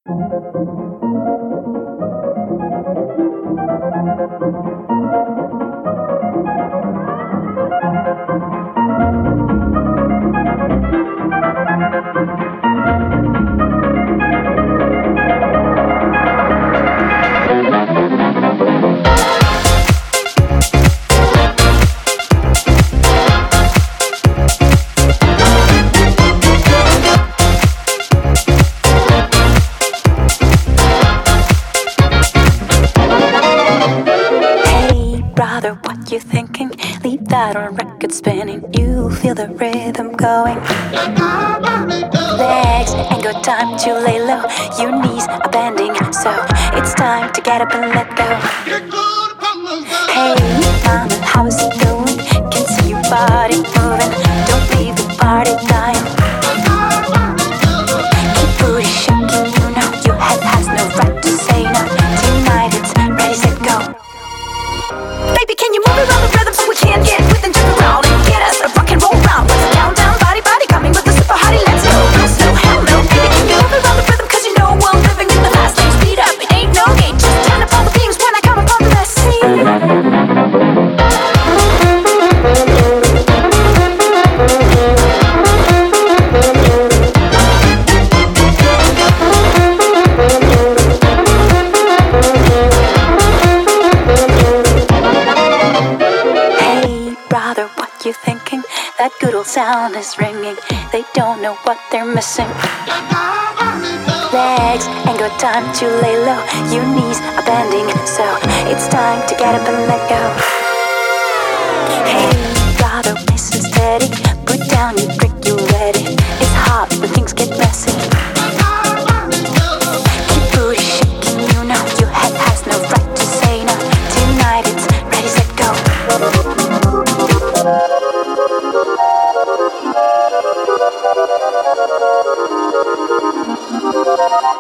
Brother, what you thinking? Leave that on record spinning. You feel the rhythm going. Legs ain't got time to lay low. Your knees are bending, so it's time to get up and let go. Hey, mama, how's it going? Can see your body moving. Don't leave the party dying. Keep booty shaking, you know your head has no right to say no. Tonight it's ready, set, go. Baby, can you move around the rhythm so we can get with and jump around and get us a rock and roll round? What's the countdown? Body, body coming with the super hottie. Let's go. No slow, hell no. Baby, can you move around the rhythm? Cause you know I'm living in the fast lane. Speed up, it ain't no gate. Just turn up all the beams when I come upon the scene. Brother, what you thinking? That good old sound is ringing. They don't know what they're missing. Legs ain't got time to lay low. Your knees are bending, so it's time to get up and let go. Hey, brother, listen steady. Put down your drink, you ready. It's hot when things get messy. Keep booty shaking, you know your head has no right to say no. Tonight it's ready, set, go. Thank you.